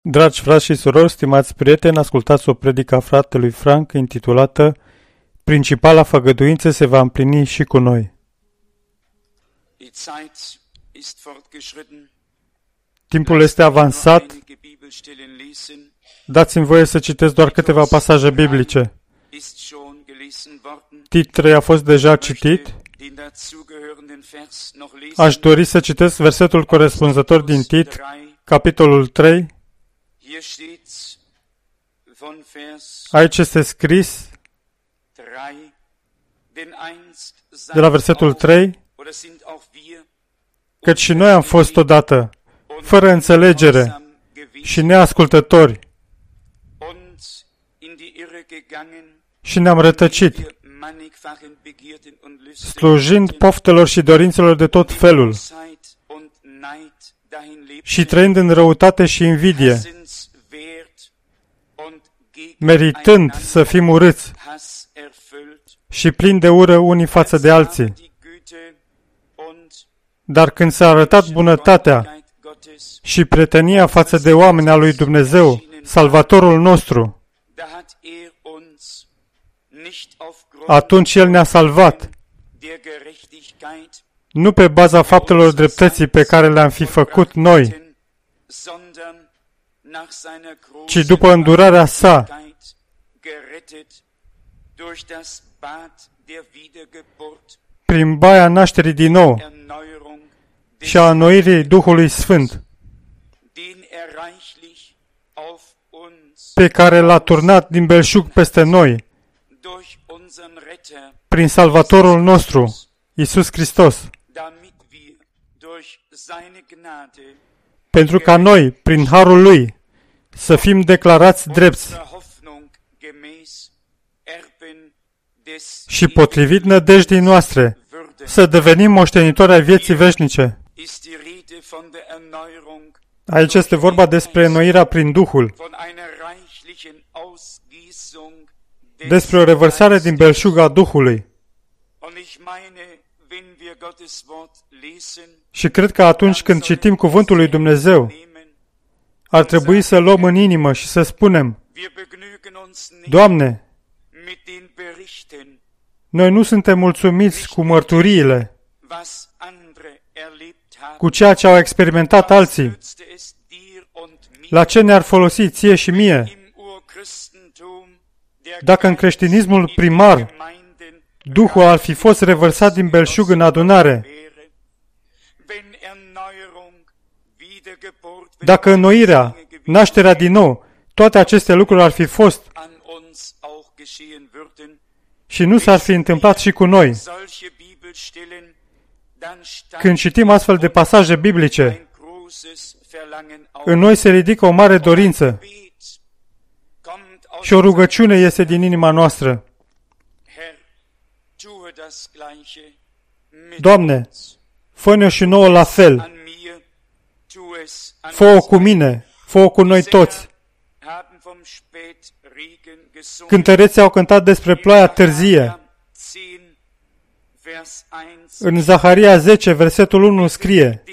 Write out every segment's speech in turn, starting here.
Dragi frați și surori, stimați prieteni, ascultați o predică a fratelui Frank intitulată Principala făgăduință se va împlini și cu noi. Timpul este avansat. Dați-mi voie să citesc doar câteva pasaje biblice. Tit 3 a fost deja citit. Aș dori să citesc versetul corespunzător din Tit, capitolul 3. Aici este scris, de la versetul 3, căci și noi am fost odată, fără înțelegere și neascultători, și ne-am rătăcit, slujind poftelor și dorințelor de tot felul, și trăind în răutate și invidie, meritând să fim urâți și plini de ură unii față de alții. Dar când s-a arătat bunătatea și prietenia față de oameni a lui Dumnezeu, Salvatorul nostru, atunci El ne-a salvat, nu pe baza faptelor dreptății pe care le-am fi făcut noi, ci după îndurarea sa, prin baia nașterii din nou și a înnoirii Duhului Sfânt, pe care l-a turnat din belșug peste noi, prin Salvatorul nostru, Iisus Hristos, pentru ca noi, prin harul Lui, să fim declarați drepți și potrivit nădejdii noastre, să devenim moștenitori ai vieții veșnice. Aici este vorba despre înnoirea prin Duhul, despre o revărsare din belșug a Duhului. Și cred că atunci când citim Cuvântul lui Dumnezeu, ar trebui să luăm în inimă și să spunem, Doamne, noi nu suntem mulțumiți cu mărturiile, cu ceea ce au experimentat alții. La ce ne-ar folosi ție și mie? Dacă în creștinismul primar Duhul ar fi fost revărsat din belșug în adunare, dacă înnoirea, nașterea din nou, toate aceste lucruri ar fi fost și nu s-ar fi întâmplat și cu noi. Când citim astfel de pasaje biblice, în noi se ridică o mare dorință și o rugăciune iese din inima noastră. Doamne, fă-ne și nouă la fel. Fă-o cu mine, fă-o cu noi toți. Cântăreții au cântat despre ploaia târzie. În Zaharia 10, versetul 1 scrie,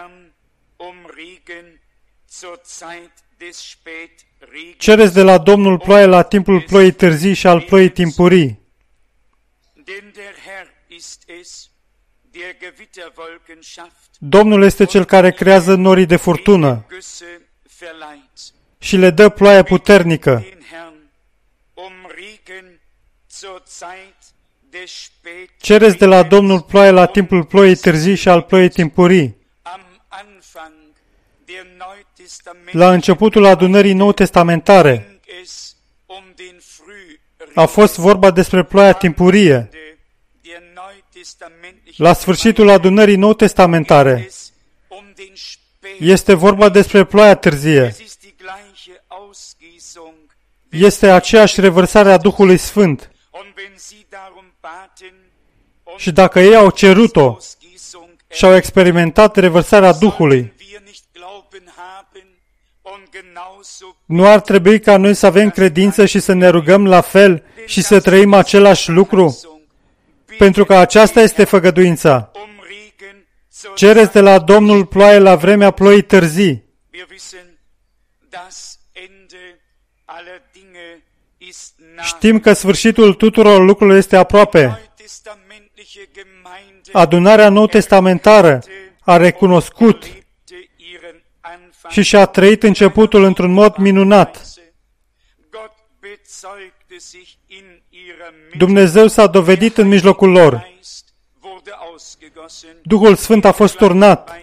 cereți de la Domnul ploaie la timpul ploii târzii și al ploii timpurii. Domnul este Cel care creează norii de furtună și le dă ploaie puternică. Cereți de la Domnul ploaie la timpul ploii târzii și al ploii timpurii. La începutul adunării nou-testamentare a fost vorba despre ploaia timpurie. La sfârșitul adunării nou-testamentare este vorba despre ploaia târzie. Este aceeași revărsare a Duhului Sfânt. Și dacă ei au cerut-o și au experimentat revărsarea Duhului, nu ar trebui ca noi să avem credință și să ne rugăm la fel și să trăim același lucru? Pentru că aceasta este făgăduința. Cereți de la Domnul ploaie la vremea ploii târzii. Știm că sfârșitul tuturor lucrurilor este aproape. Adunarea nou-testamentară a recunoscut și și-a trăit începutul într-un mod minunat. Dumnezeu s-a dovedit în mijlocul lor. Duhul Sfânt a fost turnat.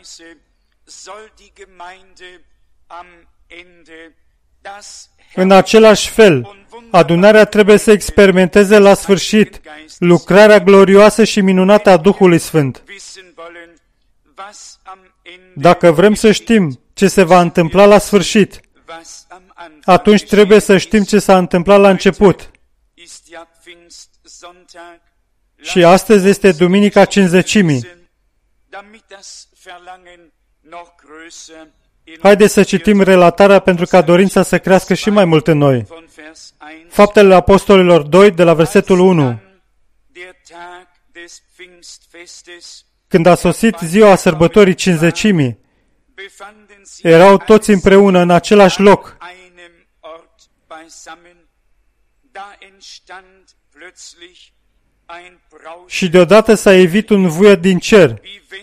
În același fel, adunarea trebuie să experimenteze la sfârșit lucrarea glorioasă și minunată a Duhului Sfânt. Dacă vrem să știm ce se va întâmpla la sfârșit, atunci trebuie să știm ce s-a întâmplat la început. Și astăzi este Duminica Cincizecimii. Haideți să citim relatarea pentru ca dorința să crească și mai mult în noi. Faptele Apostolilor 2, de la versetul 1. Când a sosit ziua sărbătorii Cincizecimii, erau toți împreună în același loc. Și deodată s-a evit un vuiet din cer,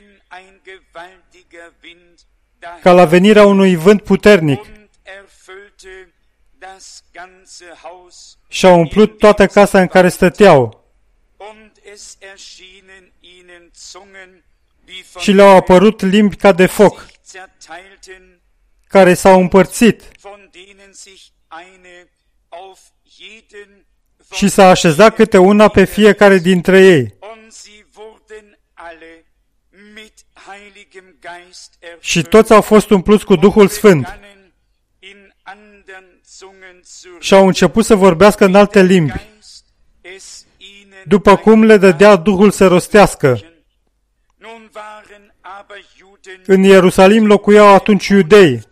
ca la venirea unui vânt puternic, și a umplut toată casa în care stăteau. Și le-au apărut limbi ca de foc, care s-au împărțit, și s-a așezat câte una pe fiecare dintre ei. Și toți au fost umpluți cu Duhul Sfânt și au început să vorbească în alte limbi, după cum le dădea Duhul să rostească. În Ierusalim locuiau atunci iudei,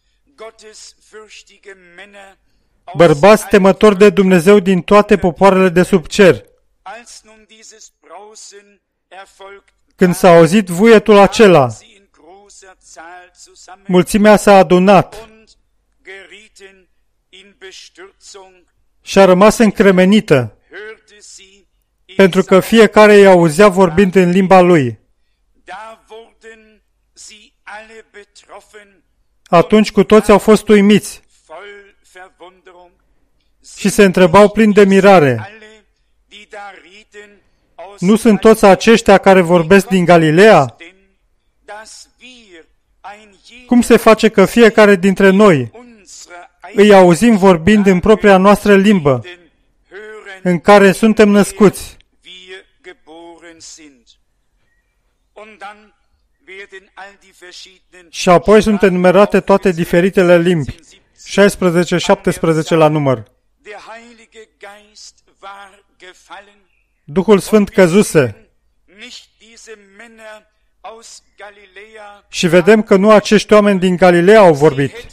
bărbați temători de Dumnezeu din toate popoarele de sub cer. Când s-a auzit vuietul acela, mulțimea s-a adunat și a rămas încremenită, pentru că fiecare îi auzea vorbind în limba lui. Atunci cu toți au fost uimiți și se întrebau plini de mirare: nu sunt toți aceștia care vorbesc din Galileea? Cum se face că fiecare dintre noi îi auzim vorbind în propria noastră limbă, în care suntem născuți? Și apoi sunt enumerate toate diferitele limbi, 16-17 la număr. Duhul Sfânt căzuse și vedem că nu acești oameni din Galileea au vorbit.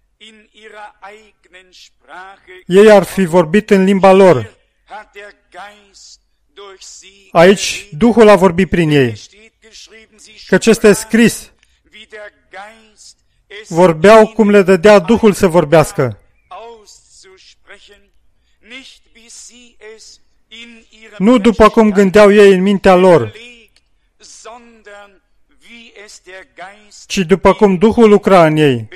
Ei ar fi vorbit în limba lor. Aici Duhul a vorbit prin ei, căci este scris: vorbeau cum le dădea Duhul să vorbească. Nu după cum gândeau ei în mintea lor, ci după cum Duhul lucra în ei.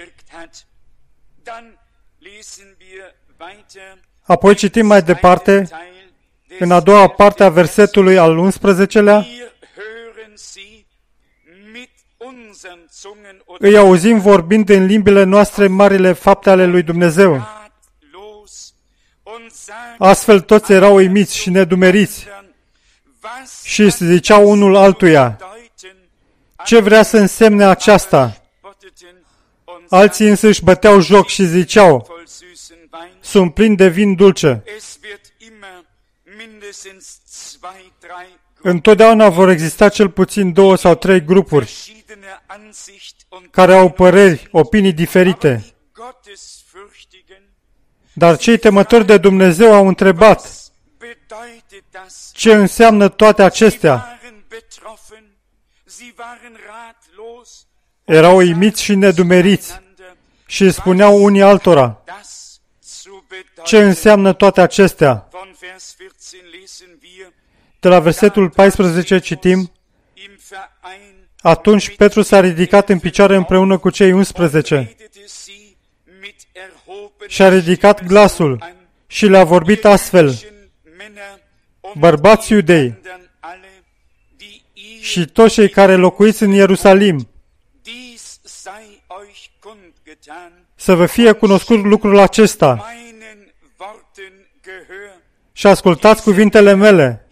Apoi citim mai departe, în a doua parte a versetului al 11-lea, îi auzim vorbind în limbile noastre marile fapte ale lui Dumnezeu. Astfel toți erau uimiți și nedumeriți și se ziceau unul altuia: ce vrea să însemne aceasta? Alții însă își băteau joc și ziceau: sunt plini de vin dulce. Întotdeauna vor exista cel puțin 2 sau 3 grupuri care au păreri, opinii diferite. Dar cei temători de Dumnezeu au întrebat: ce înseamnă toate acestea? Erau uimiți și nedumeriți și spuneau unii altora. Ce înseamnă toate acestea? De la versetul 14 citim: Atunci Petru s-a ridicat în picioare împreună cu cei 11 și a ridicat glasul și le-a vorbit astfel: Bărbați iudei și toți cei care locuiți în Ierusalim, să vă fie cunoscut lucrul acesta și ascultați cuvintele mele.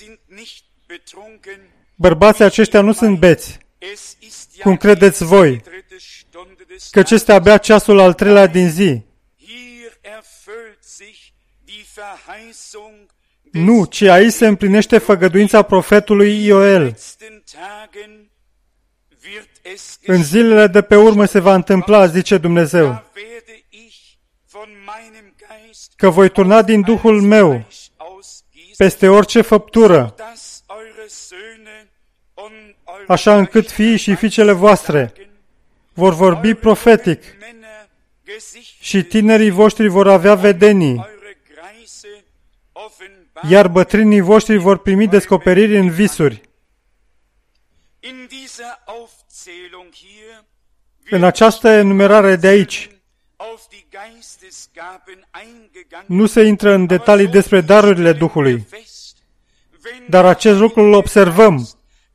Bărbații aceștia nu sunt beți, cum credeți voi, căci este abia ceasul al 3-lea din zi. Nu, ci aici se împlinește făgăduința profetului Ioel. În zilele de pe urmă se va întâmpla, zice Dumnezeu, că voi turna din Duhul meu peste orice făptură, așa încât fiii și fiicele voastre vor vorbi profetic și tinerii voștri vor avea vedenii, iar bătrânii voștri vor primi descoperiri în visuri. În această enumerare de aici nu se intră în detalii despre darurile Duhului, dar acest lucru îl observăm.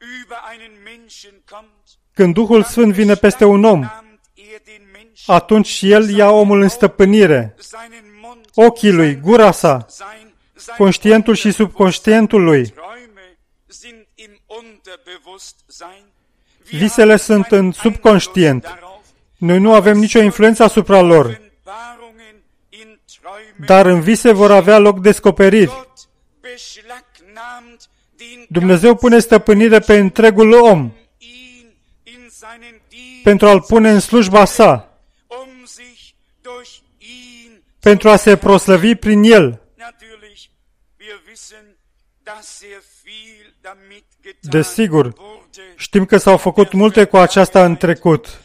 Când Duhul Sfânt vine peste un om, atunci El ia omul în stăpânire. Ochii lui, gura sa, conștientul și subconștientul lui. Visele sunt în subconștient. Noi nu avem nicio influență asupra lor. Dar în vise vor avea loc descoperiri. Dumnezeu pune stăpânire pe întregul om pentru a-l pune în slujba sa, pentru a se proslăvi prin el. Desigur, știm că s-au făcut multe cu aceasta în trecut.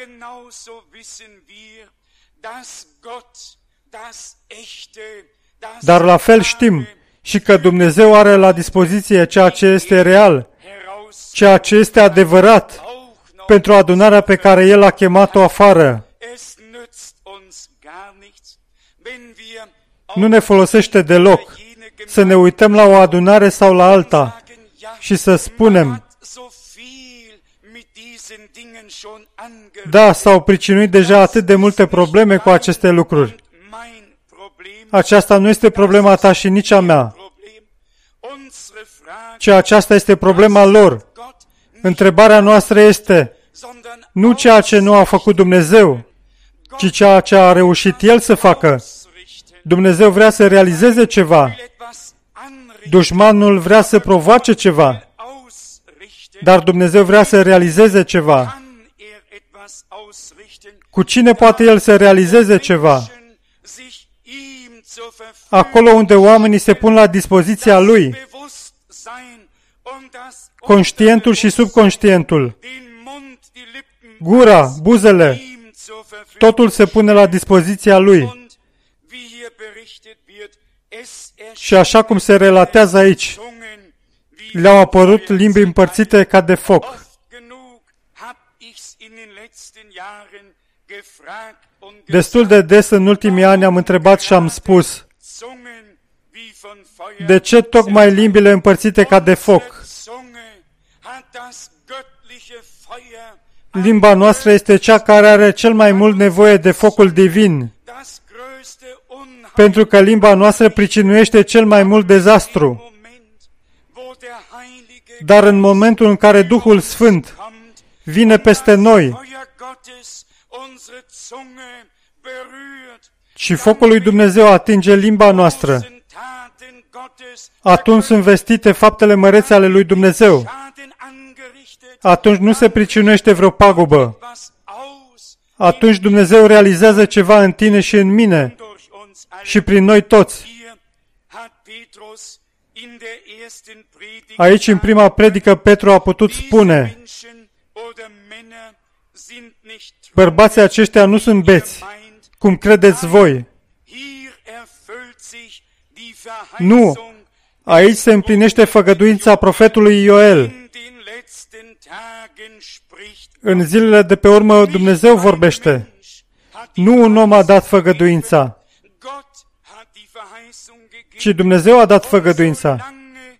Dar la fel știm și că Dumnezeu are la dispoziție ceea ce este real, ceea ce este adevărat, pentru adunarea pe care El a chemat-o afară. Nu ne folosește deloc să ne uităm la o adunare sau la alta și să spunem: da, s-au pricinuit deja atât de multe probleme cu aceste lucruri. Aceasta nu este problema ta și nici a mea, ci aceasta este problema lor. Întrebarea noastră este nu ceea ce nu a făcut Dumnezeu, ci ceea ce a reușit El să facă. Dumnezeu vrea să realizeze ceva. Dușmanul vrea să provoace ceva. Dar Dumnezeu vrea să realizeze ceva. Cu cine poate El să realizeze ceva? Acolo unde oamenii se pun la dispoziția Lui. Conștientul și subconștientul. Gura, buzele, totul se pune la dispoziția Lui. Și așa cum se relatează aici, le-au apărut limbi împărțite ca de foc. Destul de des în ultimii ani am întrebat și am spus: de ce tocmai limbile împărțite ca de foc? Limba noastră este cea care are cel mai mult nevoie de focul divin, pentru că limba noastră pricinuiește cel mai mult dezastru. Dar în momentul în care Duhul Sfânt vine peste noi și focul lui Dumnezeu atinge limba noastră, atunci sunt vestite faptele mărețe ale lui Dumnezeu. Atunci nu se pricinuiește vreo pagubă. Atunci Dumnezeu realizează ceva în tine și în mine și prin noi toți. Aici, în prima predică, Petru a putut spune: Bărbații aceștia nu sunt beți, cum credeți voi. Nu, aici se împlinește făgăduința profetului Ioel. În zilele de pe urmă Dumnezeu vorbește. Nu un om a dat făgăduința, ci Dumnezeu a dat făgăduința.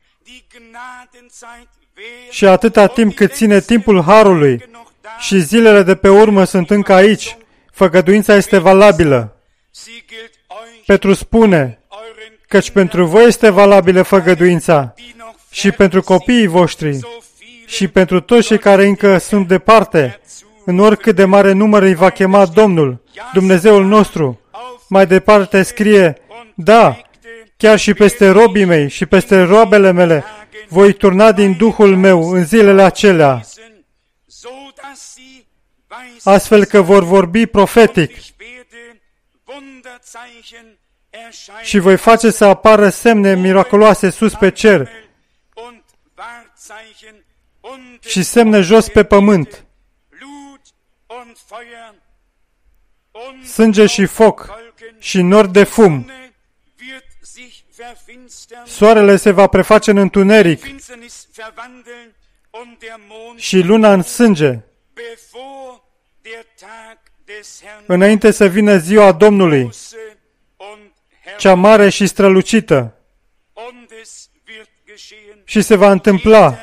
Și atâta timp cât ține timpul harului și zilele de pe urmă sunt încă aici, făgăduința este valabilă. Petru spune, căci pentru voi este valabilă făgăduința și pentru copiii voștri și pentru toți cei care încă sunt departe, în oricât de mare număr îi va chema Domnul, Dumnezeul nostru. Mai departe scrie, da, chiar și peste robii mei și peste roabele mele voi turna din Duhul meu în zilele acelea, astfel că vor vorbi profetic și voi face să apară semne miraculoase sus pe cer și semne jos pe pământ, sânge și foc și nori de fum. Soarele se va preface în întuneric și luna în sânge, înainte să vină ziua Domnului, cea mare și strălucită. Și se va întâmpla.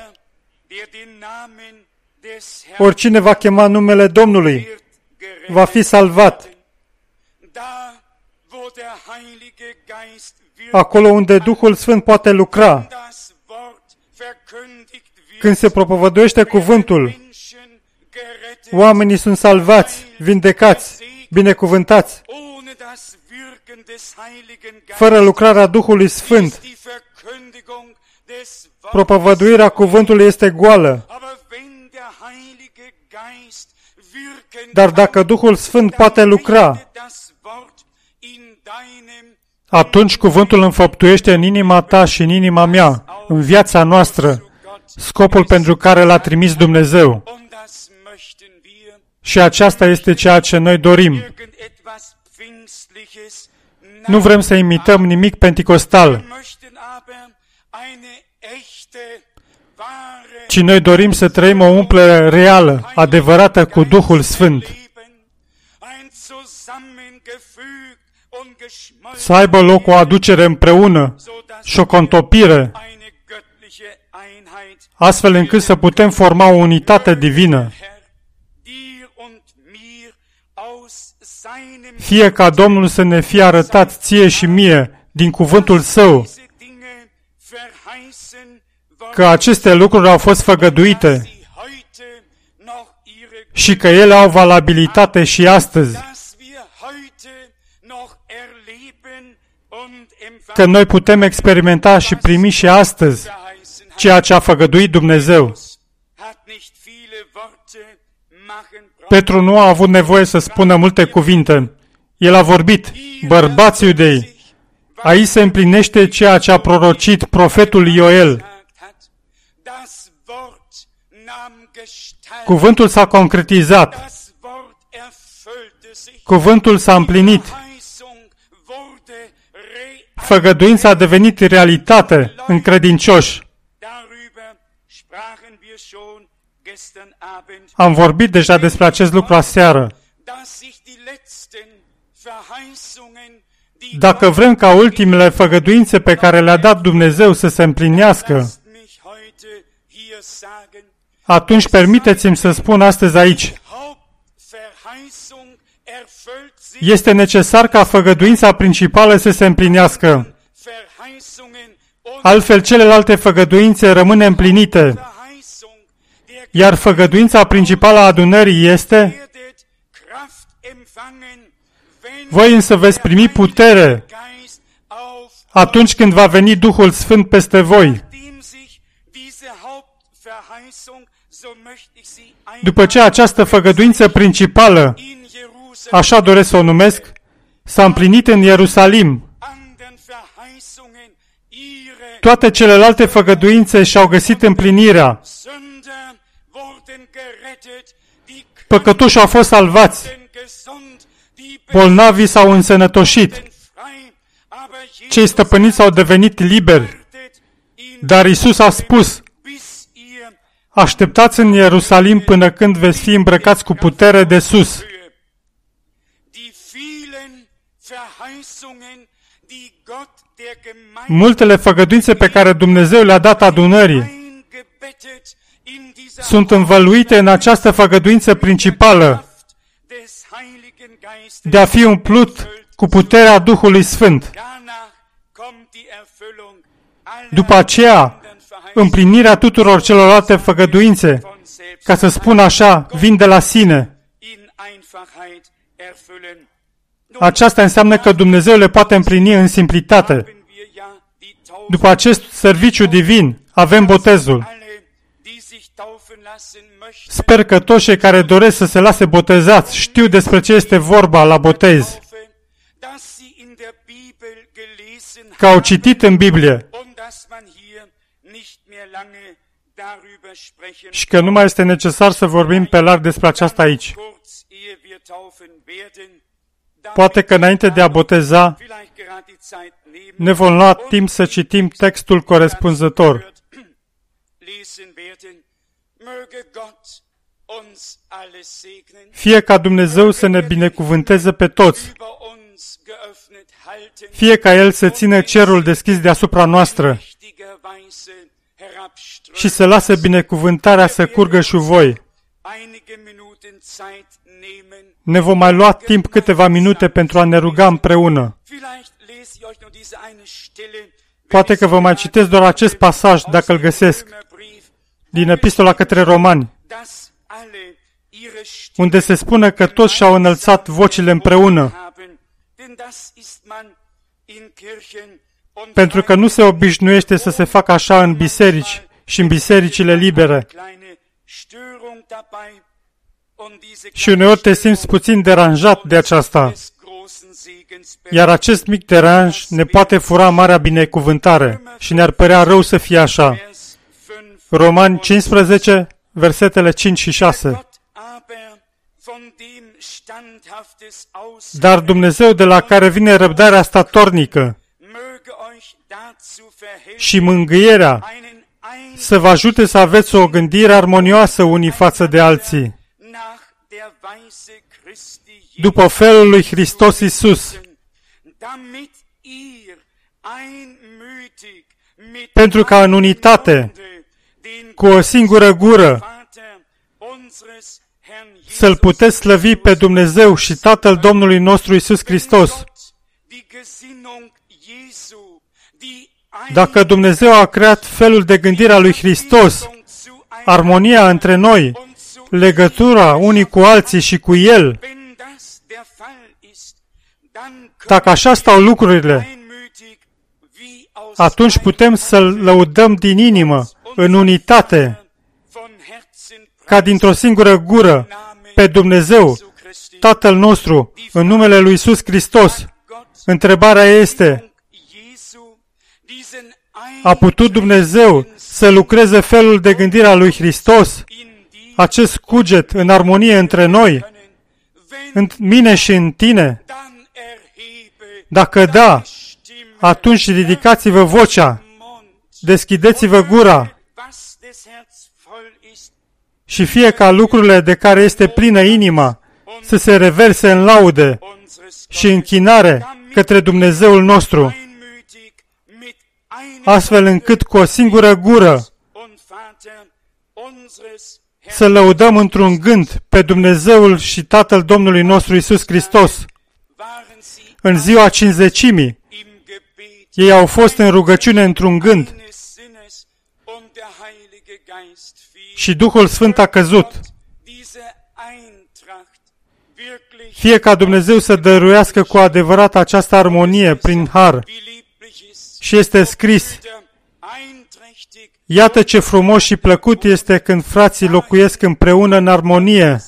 Oricine va chema numele Domnului va fi salvat. Acolo unde Duhul Sfânt poate lucra, când se propovăduiește cuvântul, oamenii sunt salvați, vindecați, binecuvântați. Fără lucrarea Duhului Sfânt, propovăduirea cuvântului este goală. Dar dacă Duhul Sfânt poate lucra, atunci cuvântul înfăptuiește în inima ta și în inima mea, în viața noastră, scopul pentru care l-a trimis Dumnezeu. Și aceasta este ceea ce noi dorim. Nu vrem să imităm nimic penticostal, ci noi dorim să trăim o umplere reală, adevărată cu Duhul Sfânt. Să aibă loc o aducere împreună și o contopire, astfel încât să putem forma o unitate divină. Fie ca Domnul să ne fie arătat ție și mie din cuvântul Său, că aceste lucruri au fost făgăduite și că ele au valabilitate și astăzi, că noi putem experimenta și primi și astăzi ceea ce a făgăduit Dumnezeu. Petru nu a avut nevoie să spună multe cuvinte. El a vorbit, bărbați iudei, aici se împlinește ceea ce a prorocit profetul Ioel. Cuvântul s-a concretizat. Cuvântul s-a împlinit. Făgăduința a devenit realitate în credincioși. Am vorbit deja despre acest lucru aseară. Dacă vrem ca ultimele făgăduințe pe care le-a dat Dumnezeu să se împlinească, atunci permiteți-mi să spun astăzi aici, este necesar ca făgăduința principală să se împlinească. Altfel, celelalte făgăduințe rămân împlinite. Iar făgăduința principală a adunării este: voi însă veți primi putere atunci când va veni Duhul Sfânt peste voi. După ce această făgăduință principală, așa doresc să o numesc, s-a împlinit în Ierusalim, toate celelalte făgăduințe și-au găsit împlinirea. Păcătoșii au fost salvați, bolnavii s-au însănătoșit, cei stăpâniți au devenit liberi. Dar Iisus a spus, așteptați în Ierusalim până când veți fi îmbrăcați cu putere de sus. Multele făgăduințe pe care Dumnezeu le-a dat adunării sunt învăluite în această făgăduință principală de a fi umplut cu puterea Duhului Sfânt. După aceea, împlinirea tuturor celorlalte făgăduințe, ca să spun așa, vin de la sine. Aceasta înseamnă că Dumnezeu le poate împlini în simplitate. După acest serviciu divin, avem botezul. Sper că toți cei care doresc să se lase botezați știu despre ce este vorba la botez, că au citit în Biblie și că nu mai este necesar să vorbim pe larg despre aceasta aici. Poate că înainte de a boteza, ne vom lua timp să citim textul corespunzător. Fie ca Dumnezeu să ne binecuvânteze pe toți, fie ca El să țină cerul deschis deasupra noastră și să lase binecuvântarea să curgă și voi. Ne vom mai lua timp câteva minute pentru a ne ruga împreună. Poate că vă mai citesc doar acest pasaj, dacă îl găsesc, din Epistola către Romani, unde se spune că toți și-au înălțat vocile împreună, pentru că nu se obișnuiește să se facă așa în biserici și în bisericile libere. Și uneori te simți puțin deranjat de aceasta, iar acest mic deranj ne poate fura marea binecuvântare și ne-ar părea rău să fie așa. Romani 15, versetele 5 și 6. Dar Dumnezeu de la care vine răbdarea statornică și mângâierea să vă ajute să aveți o gândire armonioasă unii față de alții, după felul lui Hristos Iisus, pentru ca în unitate, cu o singură gură, să-L puteți slăvi pe Dumnezeu și Tatăl Domnului nostru Iisus Hristos. Dacă Dumnezeu a creat felul de gândire a lui Hristos, armonia între noi, legătura unii cu alții și cu El, dacă așa stau lucrurile, atunci putem să-L lăudăm din inimă, în unitate, ca dintr-o singură gură, pe Dumnezeu, Tatăl nostru, în numele lui Iisus Hristos. Întrebarea este, a putut Dumnezeu să lucreze felul de gândire a lui Hristos, acest cuget în armonie între noi, în mine și în tine? Dacă da, atunci ridicați-vă vocea, deschideți-vă gura și fie ca lucrurile de care este plină inima să se reverse în laude și închinare către Dumnezeul nostru, astfel încât cu o singură gură să lăudăm într-un gând pe Dumnezeul și Tatăl Domnului nostru Iisus Hristos. În ziua Cincizecimii, ei au fost în rugăciune într-un gând și Duhul Sfânt a căzut. Fie ca Dumnezeu să dăruiască cu adevărat această armonie prin har. Și este scris, iată ce frumos și plăcut este când frații locuiesc împreună în armonie,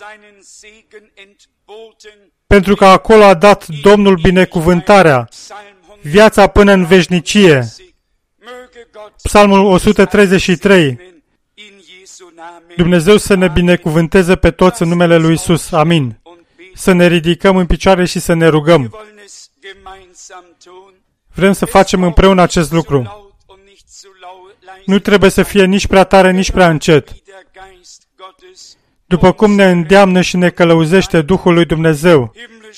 pentru că acolo a dat Domnul binecuvântarea, viața până în veșnicie. Psalmul 133. Dumnezeu să ne binecuvânteze pe toți în numele lui Isus. Amin. Să ne ridicăm în picioare și să ne rugăm. Vrem să facem împreună acest lucru. Nu trebuie să fie nici prea tare, nici prea încet. După cum ne îndeamnă și ne călăuzește Duhul lui Dumnezeu.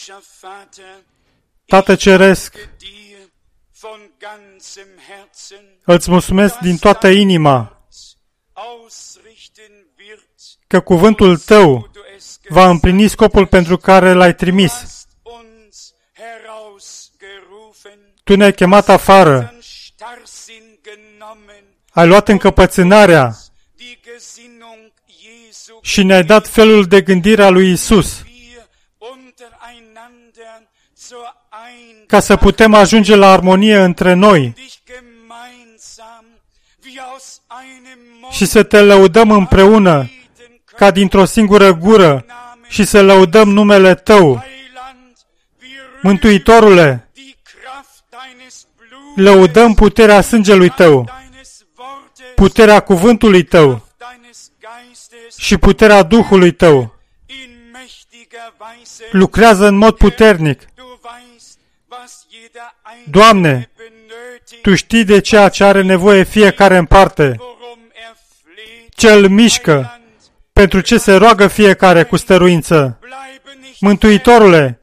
Tată Ceresc, îți mulțumesc din toată inima că cuvântul Tău va împlini scopul pentru care L-ai trimis. Tu ne-ai chemat afară, ai luat încăpățânarea și ne-ai dat felul de gândire a lui Isus, ca să putem ajunge la armonie între noi și să Te lăudăm împreună ca dintr-o singură gură și să lăudăm numele Tău. Mântuitorule, lăudăm puterea sângelui Tău, puterea cuvântului Tău și puterea Duhului Tău. Lucrează în mod puternic. Doamne, Tu știi de ceea ce are nevoie fiecare în parte, ce îl mișcă, pentru ce se roagă fiecare cu stăruință. Mântuitorule,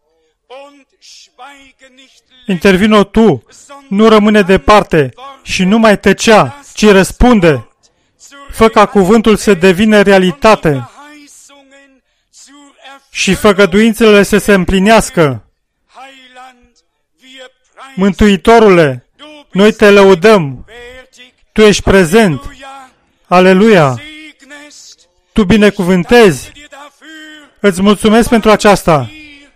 intervino Tu, nu rămâne departe și nu mai tăcea, ci răspunde. Fă ca cuvântul să devină realitate și făgăduințele să se împlinească. Mântuitorule, noi Te lăudăm. Tu ești prezent. Aleluia! Tu binecuvântezi. Îți mulțumesc pentru aceasta.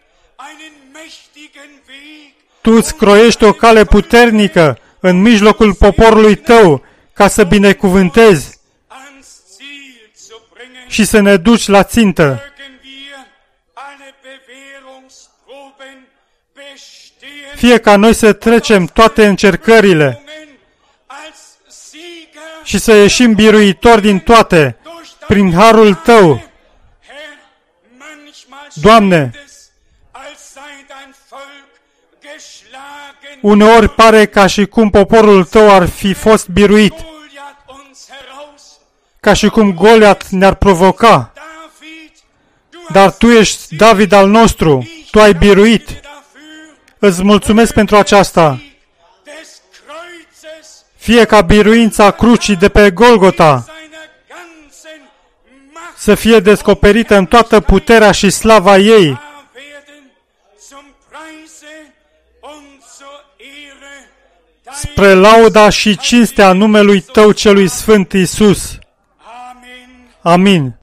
Tu îți croiești o cale puternică în mijlocul poporului Tău ca să binecuvântezi și să ne duci la țintă. Fie ca noi să trecem toate încercările și să ieșim biruitori din toate, prin harul Tău. Doamne, uneori pare ca și cum poporul Tău ar fi fost biruit, ca și cum Goliat ne-ar provoca. Dar Tu ești David al nostru, Tu ai biruit. Îți mulțumesc pentru aceasta. Fie ca biruința crucii de pe Golgota să fie descoperită în toată puterea și slava ei, spre lauda și cinstea numelui Tău celui Sfânt Iisus. Amin.